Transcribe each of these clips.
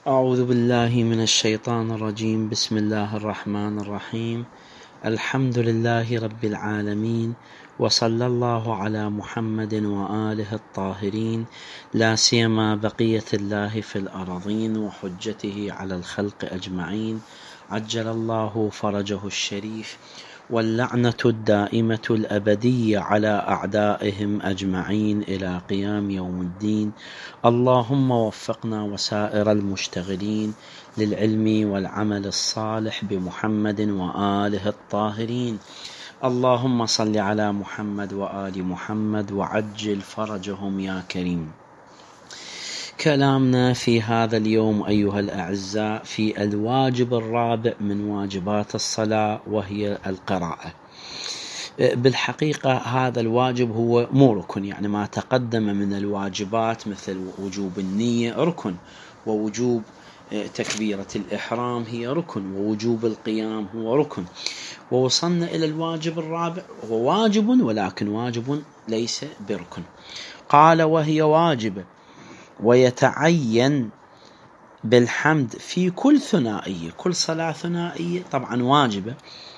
أعوذ بالله من الشيطان الرجيم. بسم الله الرحمن الرحيم. الحمد لله رب العالمين، وصلى الله على محمد وآله الطاهرين، لا سيما بقية الله في الأرضين وحجته على الخلق أجمعين، عجل الله فرجه الشريف، واللعنة الدائمة الأبدية على أعدائهم أجمعين إلى قيام يوم الدين. اللهم وفقنا وسائر المشتغلين للعلم والعمل الصالح بمحمد وآله الطاهرين. اللهم صل على محمد وآل محمد وعجل فرجهم يا كريم. كلامنا في هذا اليوم أيها الأعزاء في الواجب الرابع من واجبات الصلاة، وهي القراءة. بالحقيقة هذا الواجب هو مو ركن، يعني ما تقدم من الواجبات مثل وجوب النية ركن، ووجوب تكبيرة الإحرام هي ركن، ووجوب القيام هو ركن، ووصلنا إلى الواجب الرابع هو واجب ولكن واجب ليس بركن. قال وهي واجبة ويتعين بالحمد في كل ثنائية، كل صلاة ثنائية طبعا واجبة،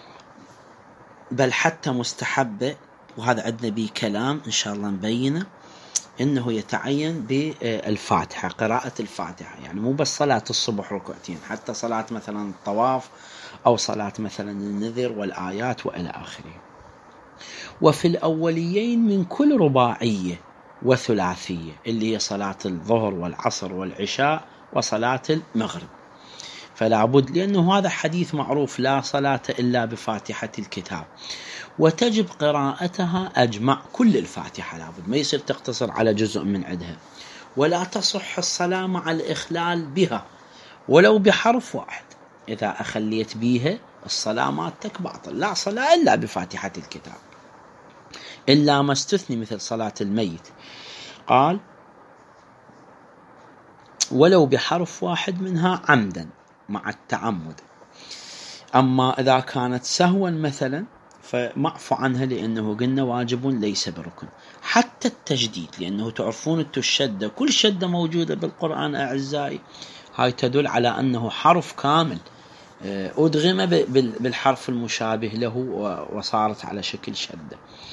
بل حتى مستحبة، وهذا عندنا به كلام إن شاء الله نبينه، إنه يتعين بالفاتحة، قراءة الفاتحة، يعني مو بس صلاة الصبح ركعتين، حتى صلاة مثلا الطواف أو صلاة مثلا النذر والآيات وإلى آخره. وفي الأوليين من كل رباعية وثلاثية، اللي هي صلاة الظهر والعصر والعشاء وصلاة المغرب، فلا بد، لأنه هذا حديث معروف: لا صلاة إلا بفاتحة الكتاب، وتجب قراءتها أجمع، كل الفاتحة لابد، ما يصير تقتصر على جزء من عندها، ولا تصح الصلاة مع الإخلال بها ولو بحرف واحد. إذا أخليت بيها الصلاة مالتك باطل، لا صلاة إلا بفاتحة الكتاب، إلا ما استثني مثل صلاة الميت، قال ولو بحرف واحد منها عمدا مع التعمد. أما إذا كانت سهوا مثلا فمعفو عنها، لأنه قلنا واجب ليس بركن. حتى التجديد، لأنه تعرفون الشدة، كل شدة موجودة بالقرآن أعزائي هاي تدل على أنه حرف كامل أدغم بالحرف المشابه له وصارت على شكل شدة،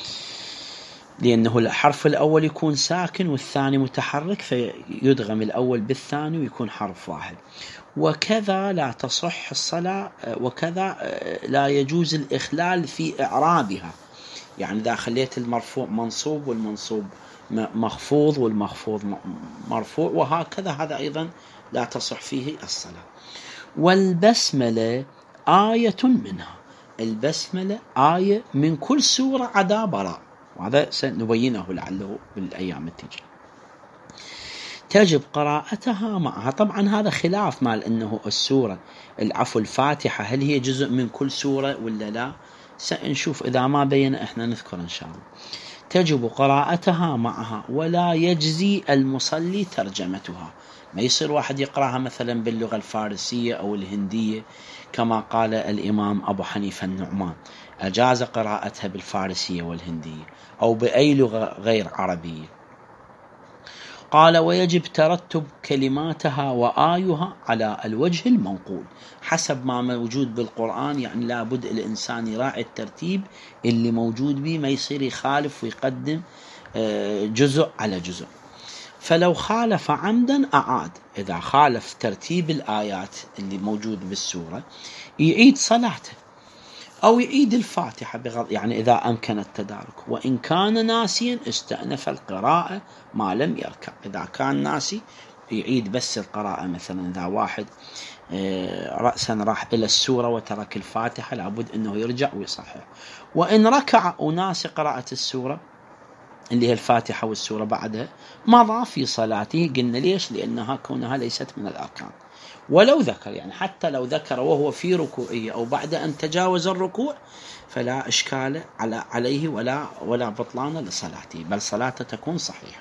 لأنه الحرف الأول يكون ساكن والثاني متحرك، فيدغم الأول بالثاني ويكون حرف واحد. وكذا لا تصح الصلاة، وكذا لا يجوز الإخلال في إعرابها، يعني إذا خليت المرفوع منصوب والمنصوب مخفوض والمخفوض مرفوع وهكذا، هذا أيضا لا تصح فيه الصلاة. والبسملة آية منها، البسملة آية من كل سورة عدا براء، وهذا سنبينه لعله بالأيام التجي. تجب قراءتها معها، طبعا هذا خلاف مال أنه السورة الفاتحة هل هي جزء من كل سورة ولا لا، سنشوف إذا ما بين إحنا نذكر إن شاء الله. تجب قراءتها معها، ولا يجزي المصلي ترجمتها، ما يصير واحد يقرأها مثلا باللغة الفارسية أو الهندية كما قال الإمام أبو حنيفة النعمان، أجاز قراءتها بالفارسية والهندية أو بأي لغة غير عربية. قال ويجب ترتب كلماتها وآيها على الوجه المنقول حسب ما موجود بالقرآن، يعني لابد الإنسان يراعي الترتيب اللي موجود به، ما يصير يخالف ويقدم جزء على جزء. فلو خالف عمدا أعاد، إذا خالف ترتيب الآيات اللي موجود بالسورة يعيد صلاته أو يعيد الفاتحة يعني إذا أمكن التدارك. وإن كان ناسيا استأنف القراءة ما لم يركع، إذا كان ناسي يعيد بس القراءة، مثلا إذا واحد رأسا راح إلى السورة وترك الفاتحة لابد أنه يرجع ويصحح. وإن ركع وناسي قراءة السورة اللي هي الفاتحة والسورة بعدها مضى في صلاته. قلنا ليش؟ لأنها كونها ليست من الأركان. ولو ذكر، يعني حتى لو ذكر وهو في ركوعية أو بعد أن تجاوز الركوع فلا إشكال عليه ولا بطلان لصلاته، بل صلاته تكون صحيحة.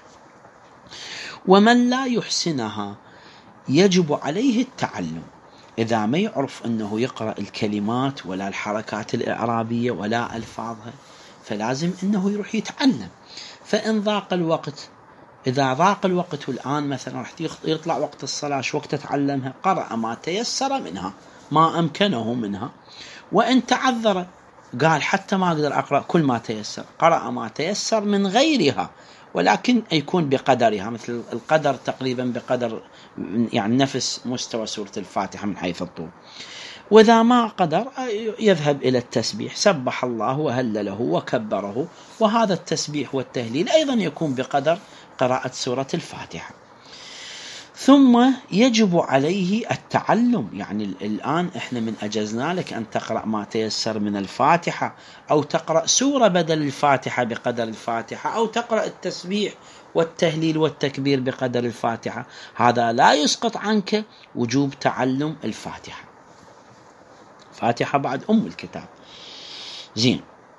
ومن لا يحسنها يجب عليه التعلم، إذا ما يعرف أنه يقرأ الكلمات ولا الحركات الإعرابية ولا ألفاظها فلازم أنه يروح يتعلم. فإن ضاق الوقت إذا ضاق الوقت والآن مثلا راح يطلع وقت الصلاة، شو وقت تعلمها؟ قرأ ما تيسر منها، ما أمكنه منها. وإن تعذر قال حتى ما أقدر أقرأ كل ما تيسر، قرأ ما تيسر من غيرها، ولكن يكون بقدرها، مثل القدر تقريبا بقدر يعني نفس مستوى سورة الفاتحة من حيث الطول. وإذا ما قدر يذهب إلى التسبيح، سبح الله وهلله وكبره، وهذا التسبيح والتهليل أيضا يكون بقدر قراءة سورة الفاتحة. ثم يجب عليه التعلم، يعني الآن إحنا من أجزنا لك أن تقرأ ما تيسر من الفاتحة، أو تقرأ سورة بدل الفاتحة بقدر الفاتحة، أو تقرأ التسبيح والتهليل والتكبير بقدر الفاتحة. هذا لا يسقط عنك وجوب تعلم الفاتحة. فاتحة بعد أم الكتاب. زين.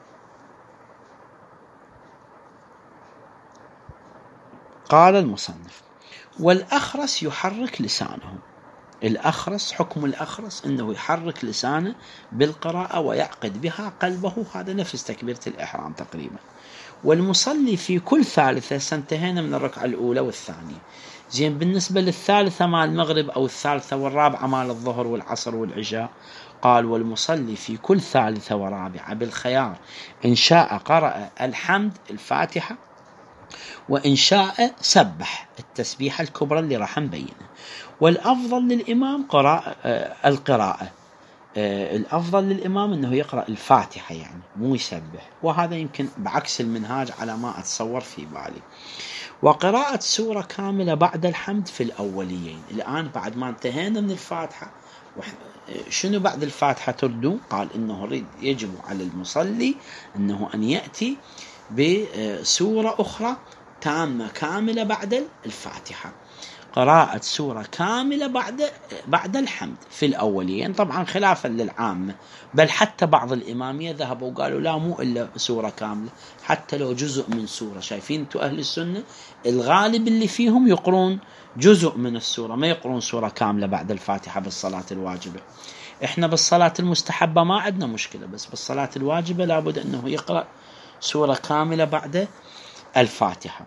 قال المصنف: والأخرس يحرك لسانه. الأخرس، حكم الأخرس أنه يحرك لسانه بالقراءة ويعقد بها قلبه، هذا نفس تكبيرة الإحرام تقريبا. والمصلي في كل ثالثة، سنتهينا من الركعة الأولى والثانية. زين، بالنسبة للثالثة مال المغرب أو الثالثة والرابعة مال الظهر والعصر والعشاء، قال: والمصلي في كل ثالثة ورابعة بالخيار إن شاء قرأ الحمد الفاتحة، وإن شاء سبح التسبيحة الكبرى اللي راح نبينها. والأفضل للإمام القراءة. الأفضل للإمام أنه يقرأ الفاتحة، يعني مو يسبح، وهذا يمكن بعكس المنهاج على ما أتصور في بالي. وقراءة سورة كاملة بعد الحمد في الأوليين. الآن بعد ما انتهينا من الفاتحة، شنو بعد الفاتحة تردون؟ قال إنه يجب على المصلي أنه أن يأتي بسورة أخرى تامة كاملة بعد الفاتحة، قراءة سورة كاملة بعد الحمد في الأولين، طبعا خلافا للعامة، بل حتى بعض الإمامية ذهبوا وقالوا لا، مو إلا سورة كاملة، حتى لو جزء من سورة. شايفين انتوا أهل السنة الغالب اللي فيهم يقرون جزء من السورة، ما يقرون سورة كاملة بعد الفاتحة بالصلاة الواجبة. احنا بالصلاة المستحبة ما عندنا مشكلة، بس بالصلاة الواجبة لابد أنه يقرأ سورة كاملة بعد الفاتحة.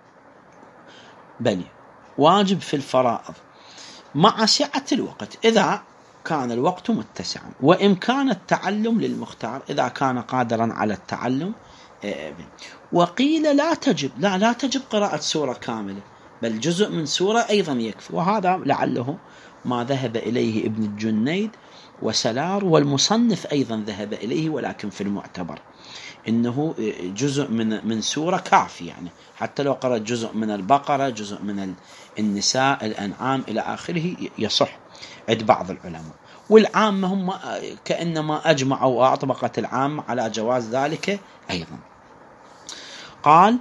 بل واجب في الفرائض مع سعة الوقت إذا كان الوقت متسعا، وإمكان التعلم للمختار إذا كان قادرا على التعلم. وقيل لا تجب قراءة سورة كاملة، بل جزء من سورة أيضا يكفي، وهذا لعله ما ذهب إليه ابن الجنيد وسلار، والمصنف أيضا ذهب إليه، ولكن في المعتبر إنه جزء من سورة كافي، يعني حتى لو قرأت جزء من البقرة، جزء من النساء، الأنعام إلى آخره يصح عند بعض العلماء. والعامة هم كأنما أجمعوا وأطبقت العامة على جواز ذلك أيضا. قال: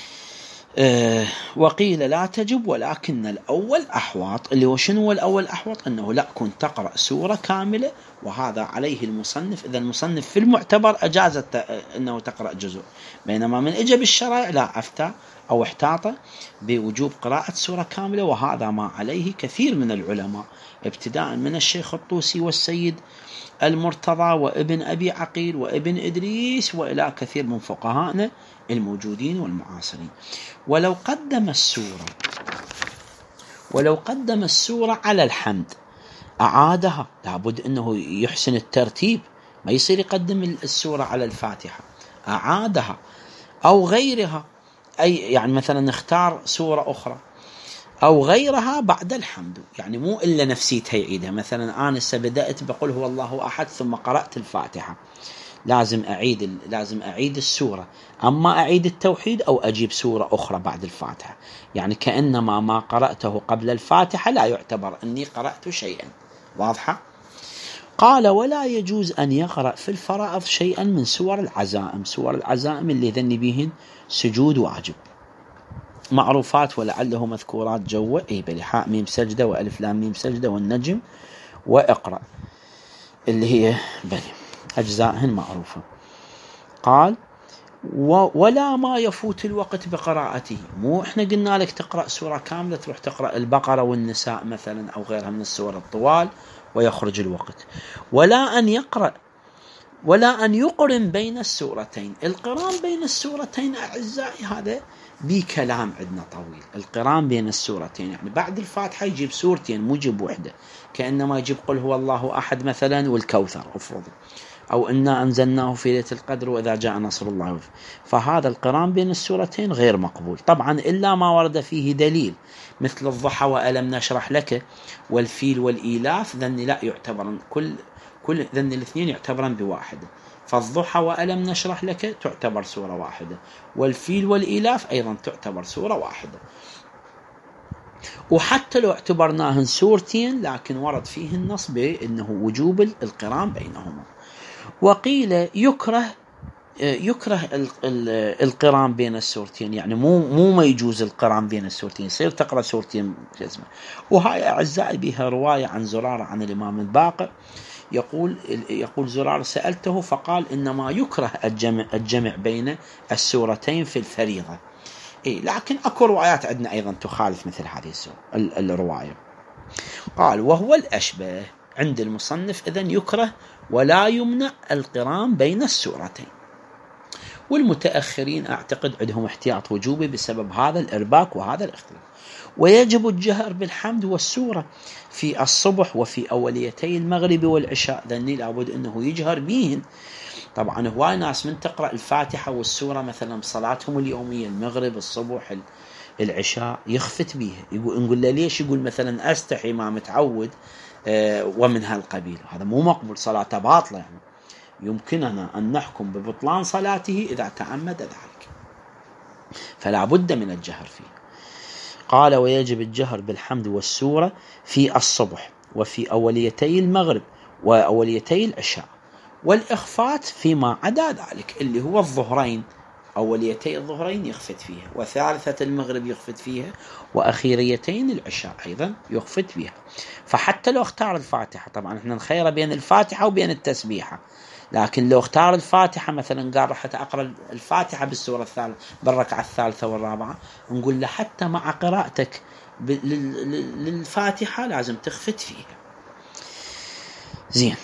وقيل لا تجب، ولكن الأول أحوط. اللي هو شنو الأول أحوط؟ أنه لا، كنت تقرأ سورة كاملة، وهذا عليه المصنف. إذا المصنف في المعتبر أجازت أنه تقرأ جزء، بينما من إجب الشرائع لا، أفتى أو احتاط بوجوب قراءة سورة كاملة، وهذا ما عليه كثير من العلماء، ابتداء من الشيخ الطوسي والسيد المرتضى وابن أبي عقيل وابن إدريس، وإلى كثير من فقهائنا الموجودين والمعاصرين. ولو قدم السورة على الحمد أعادها، لابد أنه يحسن الترتيب، ما يصير يقدم السورة على الفاتحة، أعادها أو غيرها، أي يعني مثلا نختار سورة أخرى أو غيرها بعد الحمد، يعني مو إلا نفسيتها يعيدها. مثلا أنا بدأت بقول هو الله أحد ثم قرأت الفاتحة، لازم أعيد السورة، أما أعيد التوحيد أو أجيب سورة أخرى بعد الفاتحة، يعني كأنما ما قرأته قبل الفاتحة لا يعتبر أني قرأت شيئا. واضحة؟ قال: ولا يجوز أن يقرأ في الفرائض شيئا من سور العزائم اللي ذني بهن سجود واجب، معروفات ولعله مذكورات جوا، بلحاء ميم سجدة وألف لام ميم سجدة والنجم وإقرأ، اللي هي أجزائهن معروفة. قال: ولا ما يفوت الوقت بقراءته، مو إحنا قلنا لك تقرأ سورة كاملة تروح تقرأ البقرة والنساء مثلا أو غيرها من السور الطوال ويخرج الوقت. ولا أن يقرن بين السورتين. القران بين السورتين أعزائي هذا بكلام عندنا طويل. القران بين السورتين يعني بعد الفاتحة يجيب سورتين مو يجيب وحدة، كأنما يجيب قل هو الله أحد مثلا والكوثر افرض، أو إنا أنزلناه في ليلة القدر وإذا جاء نصر الله. فهذا القران بين السورتين غير مقبول طبعا، إلا ما ورد فيه دليل مثل الضحى وألم نشرح لك والفيل والإيلاف، ذن لا يعتبرن كل ذن الاثنين يعتبرن بواحدة. فالضحى وألم نشرح لك تعتبر سورة واحدة، والفيل والإيلاف أيضا تعتبر سورة واحدة. وحتى لو اعتبرناهن سورتين لكن ورد فيه النص بأنه وجوب القران بينهما. وقيل يكره القران بين السورتين، يعني مو ما يجوز القران بين السورتين، يصير تقرأ سورتين جزمة. وهاي أعزائي بها رواية عن زرارة عن الإمام الباقر، يقول زرارة سألته فقال إنما يكره الجمع بين السورتين في الفريضة. لكن أكو روايات عندنا أيضا تخالف مثل هذه الرواية. قال وهو الأشبه عند المصنف إذن يكره ولا يمنع القران بين السورتين. والمتأخرين أعتقد عندهم احتياط وجوبي بسبب هذا الإرباك وهذا الاختلاف. ويجب الجهر بالحمد والسورة في الصبح وفي أوليتي المغرب والعشاء، ذني لابد أنه يجهر بيهن. طبعا هواي ناس من تقرأ الفاتحة والسورة مثلا بصلاتهم اليومية المغرب الصبح العشاء يخفت بيها، نقول له ليش؟ يقول مثلا أستحي ما متعود ومن هالقبيل. هذا مو مقبول، صلاته باطلة، يعني يمكننا أن نحكم ببطلان صلاته إذا تعمد ذلك، فلا بد من الجهر فيه. قال ويجب الجهر بالحمد والسورة في الصبح وفي أوليتي المغرب وأوليتي العشاء، والإخفات فيما عدا ذلك اللي هو الظهرين، أوليتي الظهرين يخفت فيها، وثالثة المغرب يخفت فيها، وأخيريتين العشاء أيضا يخفت فيها. فحتى لو اختار الفاتحة، طبعا احنا نخير بين الفاتحة وبين التسبيحة، لكن لو اختار الفاتحة مثلا قال راح أقرأ الفاتحة بالسورة الثالثة بالركعة الثالثة والرابعة، نقول له حتى مع قراءتك للفاتحة لازم تخفت فيها. زين.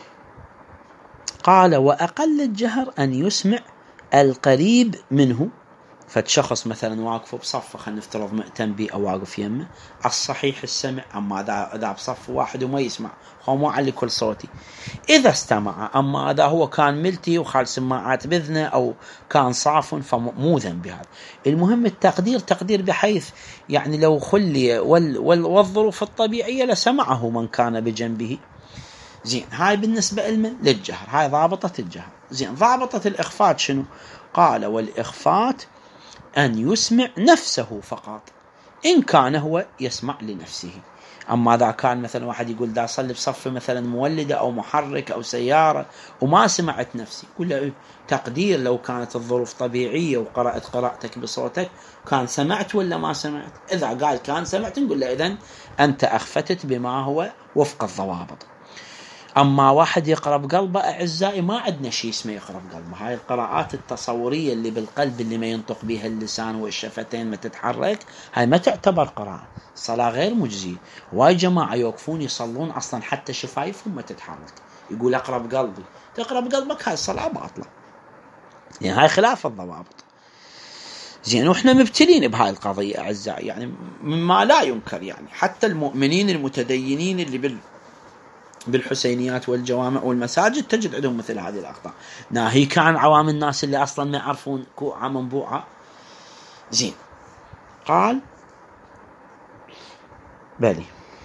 قال وأقل الجهر أن يسمع القريب منه، فالشخص مثلا واقف بصف، خلينا نفترض مأتم بي أو واقف يمه، الصحيح السمع، أما إذا بصف واحد وما يسمع هو مو على كل صوتي إذا استمع، أما إذا هو كان ملتي وخال سماعات بذنه أو كان صاف فمو ذنب بهذا. المهم التقدير تقدير بحيث يعني لو خلي والظروف الطبيعية لسمعه من كان بجنبه. زين، هاي بالنسبة للجهر، هاي ضابطة الجهر. زين، ضابطة الإخفات شنو؟ قال والإخفات أن يسمع نفسه فقط إن كان هو يسمع لنفسه. أما إذا كان مثلا واحد يقول دا صلي بصف مثلا مولدة أو محرك أو سيارة وما سمعت نفسي، يقول له تقدير لو كانت الظروف طبيعية وقرأت قراءتك بصوتك كان سمعت ولا ما سمعت؟ إذا قال كان سمعت نقول له إذن أنت أخفتت بما هو وفق الضوابط. أما واحد يقرأ بقلبه أعزائي ما عندنا شيء اسمه يقرأ بقلبه، هاي القراءات التصورية اللي بالقلب اللي ما ينطق بها اللسان والشفتين ما تتحرك، هاي ما تعتبر قراءة، صلاة غير مجزية. واي جماعة يوقفون يصلون أصلا حتى شفايفهم ما تتحرك، يقول أقرأ بقلبي، تقرأ بقلبك هاي الصلاة باطلة، يعني هاي خلاف الضوابط. زين، وإحنا مبتلين بهاي القضية أعزائي، يعني مما لا ينكر، يعني حتى المؤمنين المتدينين اللي بالحسينيات والجوامع والمساجد تجد عندهم مثل هذه الأخطاء، ناهيك عن عوام الناس اللي أصلا ما يعرفون كوعة منبوعة. زين، قال بلي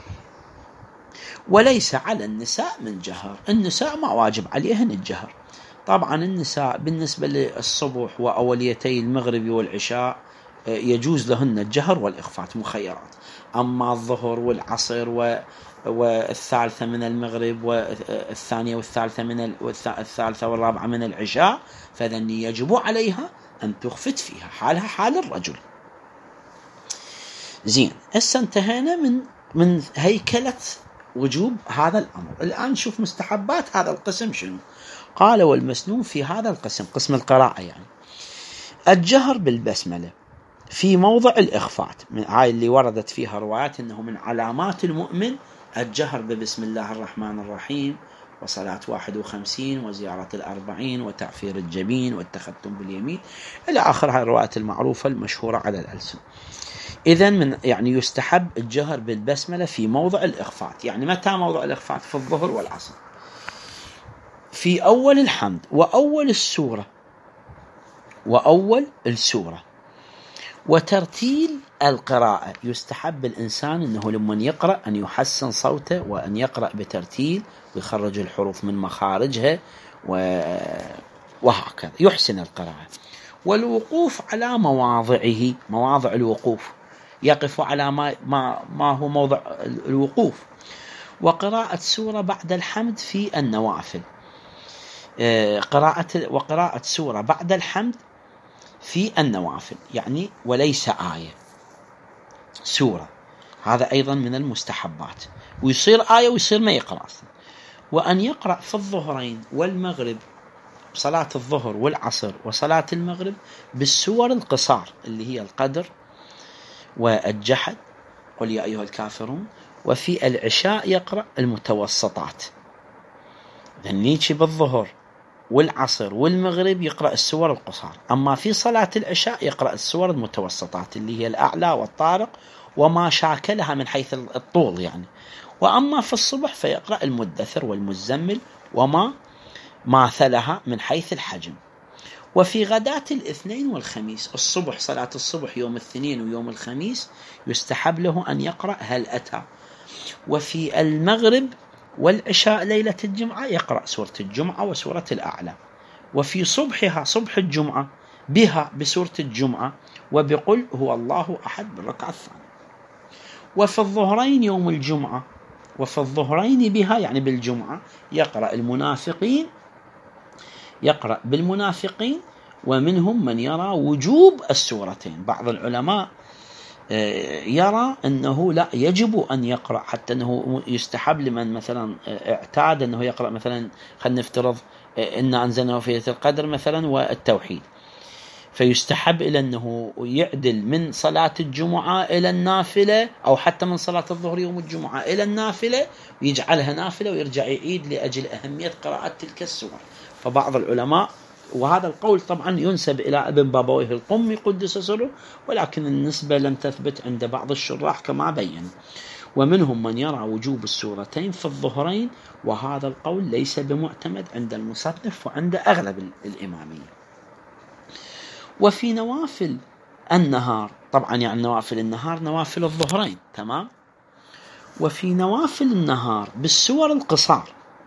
وليس على النساء من جهر، النساء ما واجب عليهن الجهر. طبعا النساء بالنسبة للصبح وأوليتي المغرب والعشاء يجوز لهن الجهر والإخفات مخيرات، أما الظهر والعصر والثالثة من المغرب والثانية والثالثة الثالثة والرابعة من العشاء فذن يجب عليها أن تخفت فيها حالها حال الرجل. زين، هسه انتهينا من هيكلة وجوب هذا الأمر. الآن نشوف مستحبات هذا القسم شنو. قال والمسنون في هذا القسم، قسم القراءة يعني، الجهر بالبسملة في موضع الإخفات، من هاي اللي وردت فيها روايات أنه من علامات المؤمن الجهر ببسم الله الرحمن الرحيم وصلاة 51 وزيارة 40 وتعفير الجبين والتختم باليمين إلى آخر هذه الروايات المعروفة المشهورة على الألسن. إذن يعني يستحب الجهر بالبسملة في موضع الإخفات. يعني متى موضع الإخفات؟ في الظهر والعصر، في أول الحمد وأول السورة وترتيل القراءة. يستحب الإنسان أنه لمن يقرأ أن يحسن صوته وأن يقرأ بترتيل ويخرج الحروف من مخارجها وهكذا يحسن القراءة. والوقوف على مواضعه، مواضع الوقوف، يقف على ما هو موضع الوقوف. وقراءة سورة بعد الحمد في النوافل، وقراءة سورة بعد الحمد في النوافل، يعني وليس آية، سورة، هذا أيضا من المستحبات، ويصير آية ويصير ما يقرأ أصلا. وأن يقرأ في الظهرين والمغرب، صلاة الظهر والعصر وصلاة المغرب، بالسور القصار اللي هي القدر والجحد قل يا أيها الكافرون. وفي العشاء يقرأ المتوسطات، ذنيتي بالظهر والعصر والمغرب يقرأ السور القصار. أما في صلاة العشاء يقرأ السور المتوسطات اللي هي الأعلى والطارق وما شاكلها من حيث الطول يعني. وأما في الصبح فيقرأ المدثر والمزمل وما ماثلها من حيث الحجم. وفي غداة الاثنين والخميس، الصبح صلاة الصبح يوم الاثنين ويوم الخميس، يستحب له أن يقرأ هل أتى. وفي المغرب والعشاء ليلة الجمعة يقرأ سورة الجمعة وسورة الأعلى. وفي صبحها، صبح الجمعة، بها بسورة الجمعة وبقل هو الله أحد بالركعة الثانية. وفي الظهرين يوم الجمعة، وفي الظهرين بها يعني بالجمعة، يقرأ المنافقين، يقرأ بالمنافقين. ومنهم من يرى وجوب السورتين. بعض العلماء يرى أنه لا، يجب أن يقرأ، حتى أنه يستحب لمن مثلا اعتاد أنه يقرأ مثلا، خلينا نفترض إن أنزلناه في ليلة القدر مثلا والتوحيد، فيستحب إلى أنه يعدل من صلاة الجمعة إلى النافلة، أو حتى من صلاة الظهر يوم الجمعة إلى النافلة، ويجعلها نافلة ويرجع يعيد لأجل أهمية قراءة تلك السور. فبعض العلماء، وهذا القول طبعا ينسب إلى ابن بابويه القمي قدس سره، ولكن النسبة لم تثبت عند بعض الشراح كما بين. ومنهم من يرى وجوب السورتين في الظهرين، وهذا القول ليس بمعتمد عند المصنف وعند أغلب الإمامية. وفي نوافل النهار، طبعا يعني نوافل النهار نوافل الظهرين، تمام. وفي نوافل النهار بالسور القصار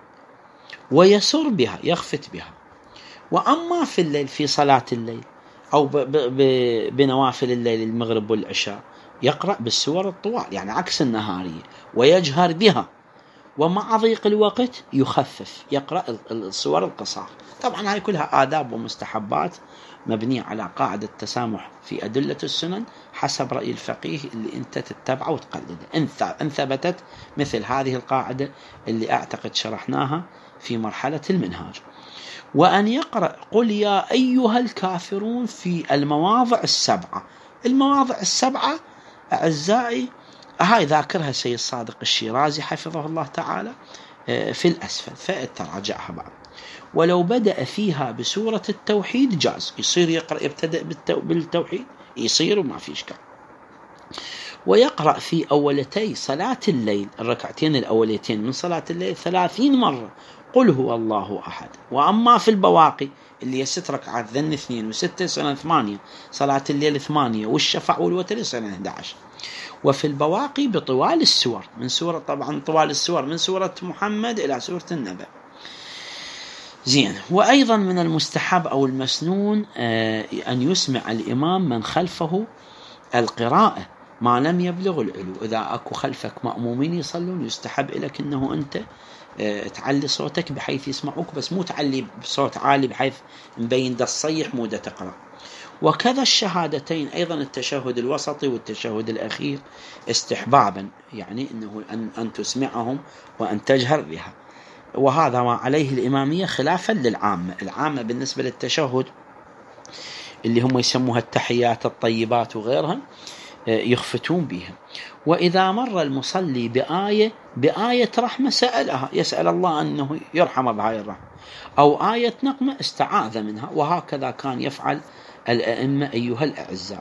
ويسر بها، يخفت بها. وأما في الليل، في صلاة الليل أو بنوافل الليل المغرب والعشاء، يقرأ بالسور الطوال يعني عكس النهارية، ويجهر بها. ومع ضيق الوقت يخفف، يقرأ السور القصار. طبعا هاي كلها آداب ومستحبات مبنية على قاعدة التسامح في أدلة السنن حسب رأي الفقيه اللي أنت تتبعه وتقلده، إن ثبتت مثل هذه القاعدة اللي أعتقد شرحناها في مرحلة المنهاج. وأن يقرأ قل يا أيها الكافرون في المواضع السبعة. المواضع السبعة أعزائي هاي ذاكرها سيد صادق الشيرازي حفظه الله تعالى في الأسفل، فتراجعها بعض. ولو بدأ فيها بسورة التوحيد جاز، يصير يقرأ، يبتدأ بالتوحيد يصير وما في إشكال. ويقرأ في أولتي صلاة الليل، الركعتين الأوليتين من صلاة الليل 30 مرة قل هو الله أحد. وأما في البواقي اللي هي 6 ركعات، ذن 2 و6 سنة 8، صلاة الليل 8 والشفع والوتر سنة 11. وفي البواقي بطوال السور، من سورة، طبعا طوال السور من سورة محمد إلى سورة النبأ. زين. وأيضا من المستحب أو المسنون أن يسمع الإمام من خلفه القراءة ما لم يبلغ العلو. إذا أكو خلفك مأمومين يصلون، يستحب لك أنه أنت تعلي صوتك بحيث يسمعوك، بس مو تعلي بصوت عالي بحيث مبين ده الصيح مو ده تقرأ. وكذا الشهادتين أيضا، التشهد الوسطي والتشهد الأخير استحبابا، يعني أنه أن تسمعهم وأن تجهر بها. وهذا ما عليه الإمامية خلافا للعامة. العامة بالنسبة للتشهد اللي هم يسموها التحيات الطيبات وغيرها، يخفتون بها. وإذا مر المصلي بآية رحمة سألها، يسأل الله أنه يرحم بهاي الرحمة، أو آية نقمة استعاذ منها. وهكذا كان يفعل الأئمة أيها الأعزاء.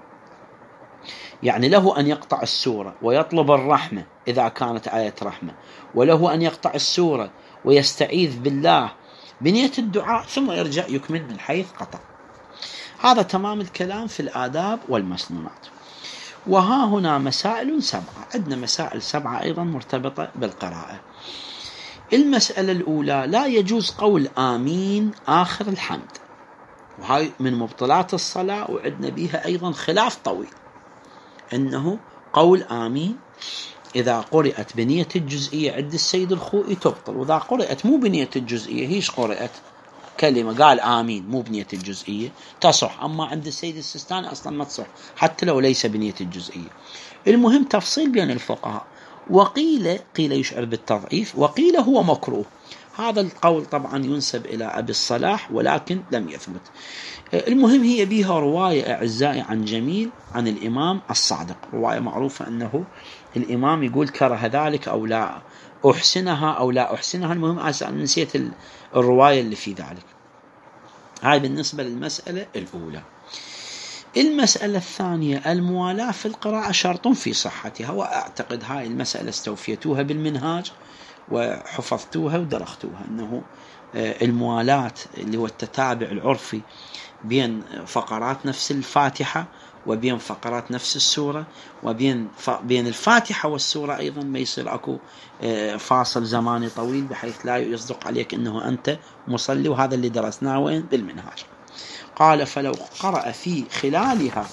يعني له أن يقطع السورة ويطلب الرحمة إذا كانت آية رحمة، وله أن يقطع السورة ويستعيذ بالله بنية الدعاء ثم يرجع يكمل من حيث قطع. هذا تمام الكلام في الآداب والمسنونات. وها هنا مسائل 7، عندنا مسائل 7 أيضا مرتبطة بالقراءة. المسألة الأولى: لا يجوز قول آمين آخر الحمد، وهاي من مبطلات الصلاة، وعندنا بها أيضا خلاف طويل، أنه قول آمين إذا قرأت بنية الجزئية عند السيد الخوئي تبطل، وإذا قرأت مو بنية الجزئية، هيش قرأت كلمة قال آمين مو بنية الجزئية تصح، أما عند السيد السيستاني أصلا ما تصح حتى لو ليس بنية الجزئية. المهم تفصيل بين الفقهاء، وقيل يشعر بالتضعيف، وقيل هو مكروه. هذا القول طبعا ينسب إلى أبي الصلاح ولكن لم يثبت. المهم هي بها رواية أعزائي عن جميل عن الإمام الصادق، رواية معروفة أنه الإمام يقول كره ذلك أو لا أحسنها أو لا أحسنها. المهم نسيت الرواية اللي في ذلك. هاي بالنسبة للمسألة الأولى. المسألة الثانية: الموالاة في القراءة شرط في صحتها، وأعتقد هاي المسألة استوفيتوها بالمنهاج وحفظتوها ودرختوها، أنه الموالاة اللي هو التتابع العرفي بين فقرات نفس الفاتحة وبين فقرات نفس السورة، وبين الفاتحة والسورة أيضا ما يصير أكو فاصل زماني طويل بحيث لا يصدق عليك أنه أنت مصلي، وهذا اللي درسناه وين بالمنهاج. قال: فلو قرأ في خلالها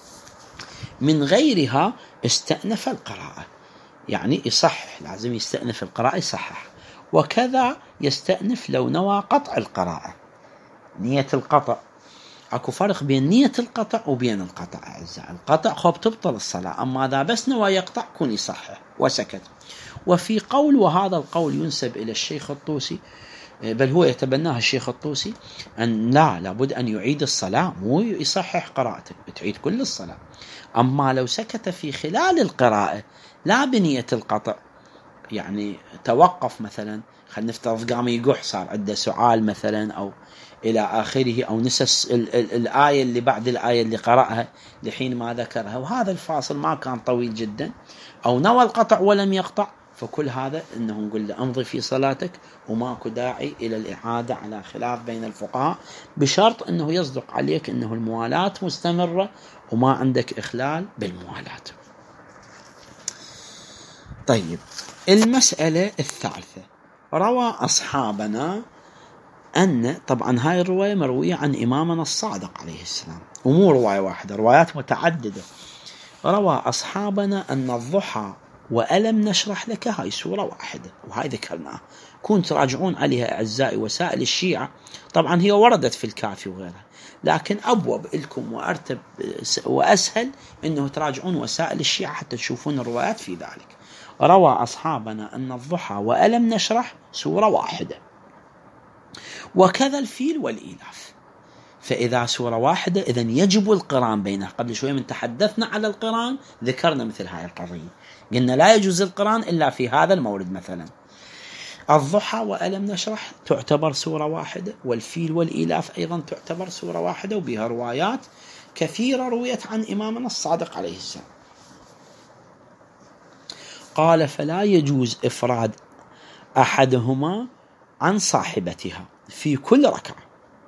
من غيرها استأنف القراءة، يعني يصحح، لازم يستأنف القراءة يصحح. وكذا يستأنف لو نوى قطع القراءة، نية القطع. اكو فرق بين نية القطع وبين القطع أعزائي. القطع خب تبطل الصلاة، أما إذا بس نوى يقطع كون يصحح وسكت. وفي قول، وهذا القول ينسب إلى الشيخ الطوسي، بل هو يتبناه الشيخ الطوسي، أن لابد أن يعيد الصلاة، مو يصحح قراءتك، بتعيد كل الصلاة. أما لو سكت في خلال القراءة لا بنية القطع، يعني توقف مثلا، خلينا نفترض قام يقح صار عنده سؤال مثلا أو إلى آخره، أو نسى الآية اللي بعد الآية اللي قرأها لحين ما ذكرها، وهذا الفاصل ما كان طويل جدا، أو نوى القطع ولم يقطع، فكل هذا إنه نقول له أمضي في صلاتك وماكو داعي إلى الإعادة، على خلاف بين الفقهاء، بشرط أنه يصدق عليك أنه الموالاة مستمرة وما عندك إخلال بالموالاة. طيب، المسألة الثالثة: روى أصحابنا أن، طبعا هاي الرواية مروية عن إمامنا الصادق عليه السلام، ومو رواية واحدة، روايات متعددة. روى أصحابنا أن الضحى وألم نشرح لك هاي سورة واحدة، وهاي ذكرناها، كنت تراجعون عليها أعزائي. وسائل الشيعة طبعا هي وردت في الكافي وغيرها، لكن أبوب لكم وأرتب وأسهل أنه تراجعون وسائل الشيعة حتى تشوفون الروايات في ذلك. روى أصحابنا أن الضحى وألم نشرح سورة واحدة، وكذا الفيل والإيلاف. فإذا سورة واحدة إذن يجب القران بينها. قبل شوية من تحدثنا على القران، ذكرنا مثل هاي القضية، قلنا لا يجوز القران إلا في هذا المورد. مثلا الضحى وألم نشرح تعتبر سورة واحدة، والفيل والإيلاف أيضا تعتبر سورة واحدة، وبها روايات كثيرة رويت عن إمامنا الصادق عليه السلام. قال: فلا يجوز إفراد أحدهما عن صاحبتها في كل ركعة.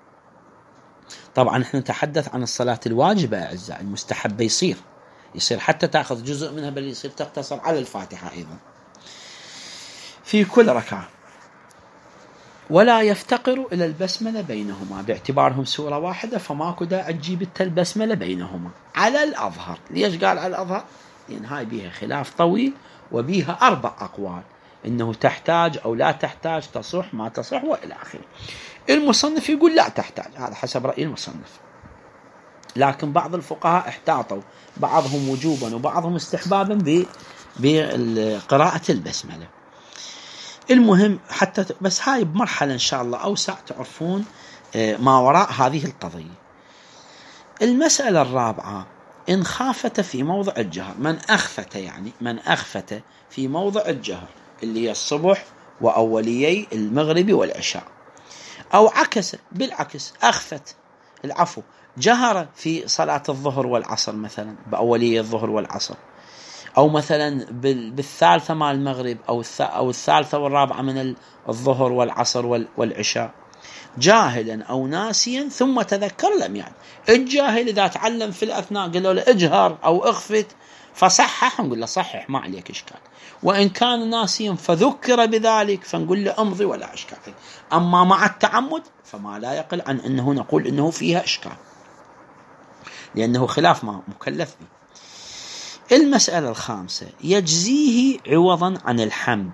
طبعا احنا نتحدث عن الصلاة الواجبة أعزائي، المستحب يصير حتى تأخذ جزء منها، بل يصير تقتصر على الفاتحة أيضا في كل ركعة. ولا يفتقر إلى البسملة بينهما، باعتبارهم سورة واحدة فماكو داعي تجيب البسملة بينهما على الأظهر. ليش قال على الأظهر؟ لأن هاي بيها خلاف طويل، وبيها 4 أقوال، إنه تحتاج أو لا تحتاج، تصح ما تصح وإلى آخره. المصنف يقول لا تحتاج، هذا حسب رأي المصنف، لكن بعض الفقهاء احتاطوا، بعضهم وجوبا وبعضهم استحبابا بقراءة البسملة. المهم حتى بس هاي بمرحلة إن شاء الله أوسع تعرفون ما وراء هذه القضية. المسألة الرابعة: إن خافت في موضع الجهر، من أخفت يعني من أخفت في موضع الجهر اللي هي الصبح وأوليي المغرب والعشاء، أو عكس بالعكس أخفت العفو جهر في صلاة الظهر والعصر مثلا بأوليي الظهر والعصر، أو مثلا بالثالثة مع المغرب أو الثالثة والرابعة من الظهر والعصر والعشاء، جاهلا أو ناسيا ثم تذكر لم يعني. الجاهل إذا تعلم في الأثناء قالوا له اجهر أو اخفت فصحح، نقول له صحح ما عليك إشكال، وإن كان ناسيا فذكر بذلك فنقول له امضي ولا إشكال. أما مع التعمد فما لا يقل عن أنه نقول أنه فيها إشكال، لأنه خلاف ما مكلف به. المسألة الخامسة، يجزيه عوضا عن الحمد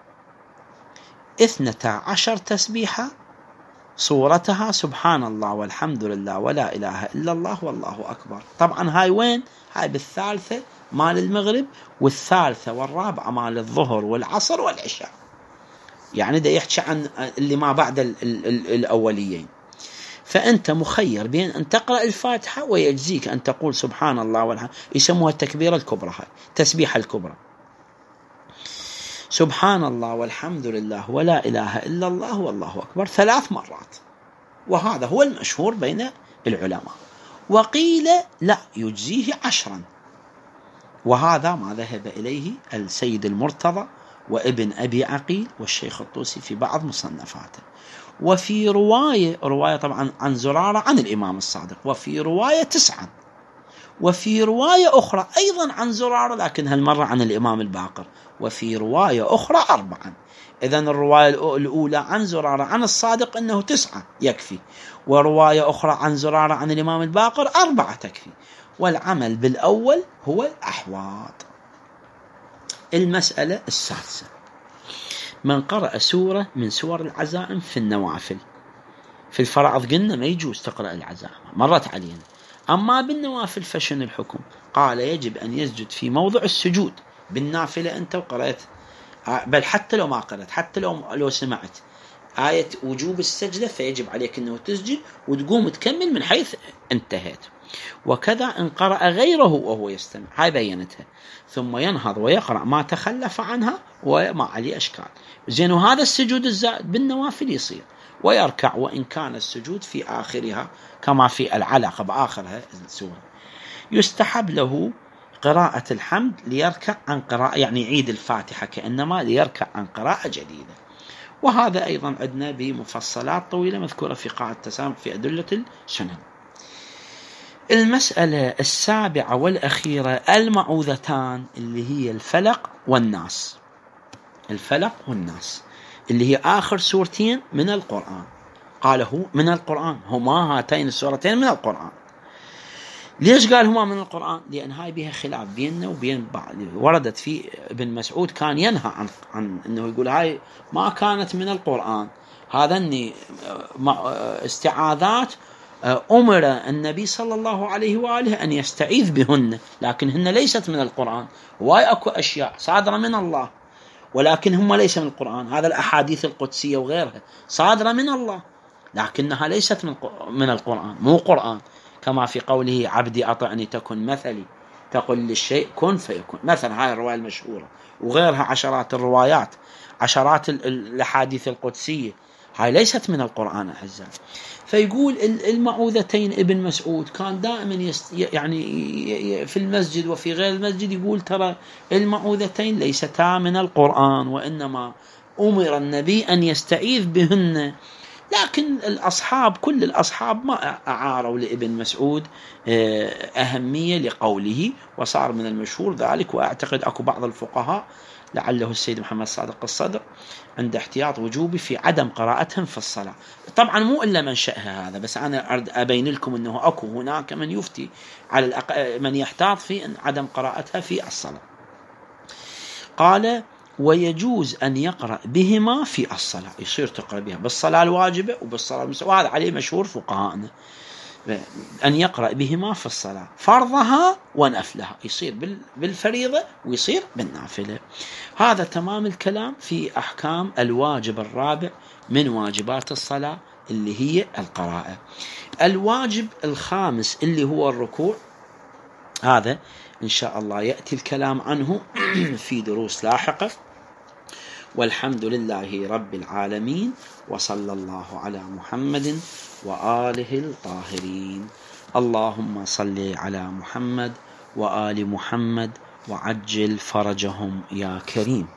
12 تسبيحة صورتها سبحان الله والحمد لله ولا إله إلا الله والله أكبر. طبعا هاي وين؟ هاي بالثالثة مال المغرب والثالثة والرابعة مال الظهر والعصر والعشاء، يعني ده يحكي عن اللي ما بعد الأوليين. فأنت مخير بين أن تقرأ الفاتحة ويجزيك أن تقول سبحان الله والحمد، يسموها التكبيرة الكبرى، هاي تسبيحة الكبرى، سبحان الله والحمد لله ولا إله إلا الله والله أكبر 3 مرات، وهذا هو المشهور بين العلماء. وقيل لا يجزيه 10، وهذا ما ذهب إليه السيد المرتضى وابن أبي عقيل والشيخ الطوسي في بعض مصنفاته. وفي رواية طبعا عن زرارة عن الإمام الصادق، وفي رواية 9، وفي رواية أخرى أيضا عن زرارة لكن هالمرة عن الإمام الباقر، وفي رواية أخرى 4. إذن الرواية الأولى عن زرارة عن الصادق أنه 9 يكفي، ورواية أخرى عن زرارة عن الإمام الباقر 4 تكفي، والعمل بالأول هو الأحوط. المسألة السادسة، من قرأ سورة من سور العزائم في النوافل، في الفرائض قلنا ما يجوز تقرأ العزائم مرت علينا، أما بالنوافل فشن الحكم؟ قال يجب أن يسجد في موضع السجود. بالنافلة أنت وقرأت، بل حتى لو ما قرأت، حتى لو سمعت آية وجوب السجدة فيجب عليك أنه تسجد وتقوم تكمل من حيث انتهيت. وكذا إن قرأ غيره وهو يستمع، هاي بينتها، ثم ينهض ويقرأ ما تخلف عنها وما عليه أشكال. زين، وهذا السجود الزائد بالنوافل يصير، ويركع وإن كان السجود في آخرها كما في العلقة بآخرها السورة. يستحب له قراءة الحمد ليركع عن قراءة، يعني يعيد الفاتحة كأنما ليركع عن قراءة جديدة. وهذا أيضا عندنا بمفصلات طويلة مذكورة في قاعدة التسامح في أدلة السنن. المسألة السابعة والأخيرة، المعوذتان اللي هي الفلق والناس. الفلق والناس اللي هي آخر سورتين من القرآن، قاله من القرآن، هما هاتين السورتين من القرآن. ليش قال هما من القرآن؟ لأن هاي بها خلاف بيننا وبين بعض. وردت في ابن مسعود كان ينهى عن أنه يقول هاي ما كانت من القرآن، هذا أني استعاذات أمر النبي صلى الله عليه وآله أن يستعيذ بهن، لكن هن ليست من القرآن. واي أكو أشياء صادرة من الله ولكن هم ليس من القرآن، هذا الأحاديث القدسية وغيرها صادرة من الله لكنها ليست من القرآن، مو قرآن، كما في قوله عبدي أطعني تكن مثلي، تقول للشيء كن فيكون مثلا. هاي الرواية المشهورة وغيرها عشرات الروايات، عشرات الأحاديث القدسية، هاي ليست من القرآن أعزائي. فيقول المعوذتين ابن مسعود كان دائما يعني في المسجد وفي غير المسجد يقول ترى المعوذتين ليستا من القرآن وإنما أمر النبي أن يستعيذ بهن. لكن الأصحاب كل الأصحاب ما أعاروا لابن مسعود أهمية لقوله، وصار من المشهور ذلك. وأعتقد أكو بعض الفقهاء لعله السيد محمد صادق الصدر عند احتياط وجوبي في عدم قراءتهم في الصلاة. طبعا مو إلا من شأها هذا، بس أنا أبين لكم أنه أكو هناك من يفتي على من يحتاط في عدم قراءتها في الصلاة. قال ويجوز أن يقرأ بهما في الصلاة، يصير تقرأ بها بالصلاة الواجبة وبالصلاة المستحبة، وهذا عليه مشهور فقهاءنا أن يقرأ بهما في الصلاة فرضها ونفلها، يصير بالفريضة ويصير بالنافلة. هذا تمام الكلام في أحكام الواجب الرابع من واجبات الصلاة اللي هي القراءة. الواجب الخامس اللي هو الركوع، هذا إن شاء الله يأتي الكلام عنه في دروس لاحقة. والحمد لله رب العالمين، وصلى الله على محمد وآله الطاهرين. اللهم صل على محمد وآل محمد وعجل فرجهم يا كريم.